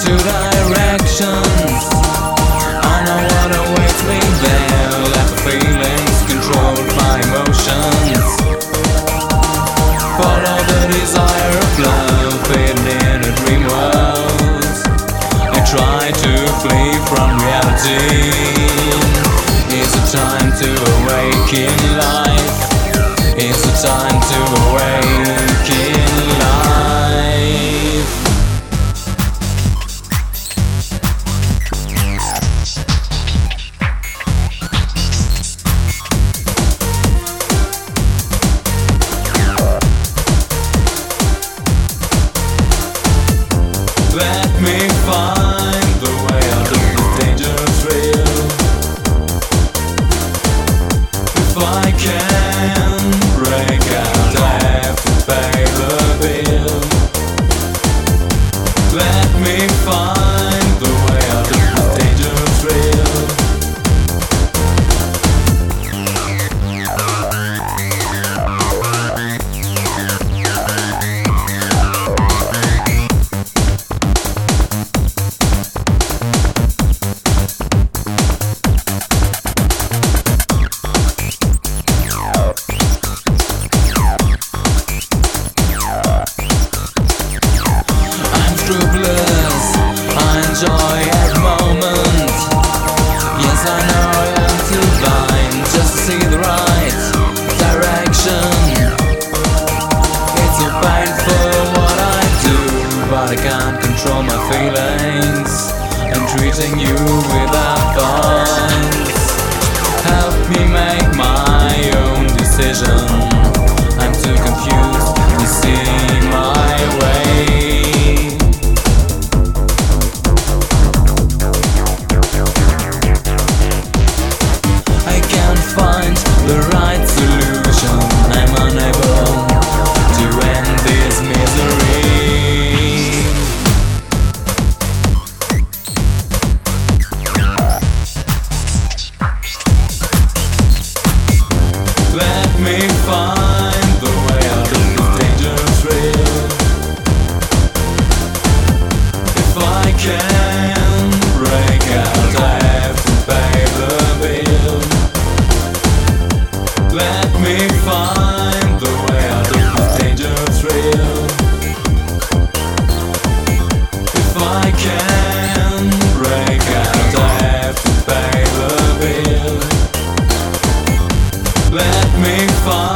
two directions. I know what awaits me there. Let the feelings controlled by emotions. Follow the desire of love, fading in a dream world. I try to flee from reality. It's a time to awaken life. It's a time to awaken life. Let me find the way out of this dangerous reel. If I can break out, I have to pay the bill. Let me find the way out of this dangerous reel. Scrupulous, I enjoy every moment. Yes, I know I am too blind just to see the right direction. It's so painful what I do, but I can't control my feelings. I'm treating you without thoughts. Help me make my own decision. I'm too confused to see my way. Find the right solution. I'm unable to end this misery. Let me find the way out of this dangerous reel. If I can break out, I have to pay the bill. Let me find the way out of this dangerous reel. If I can break out, I have to pay the bill. Let me find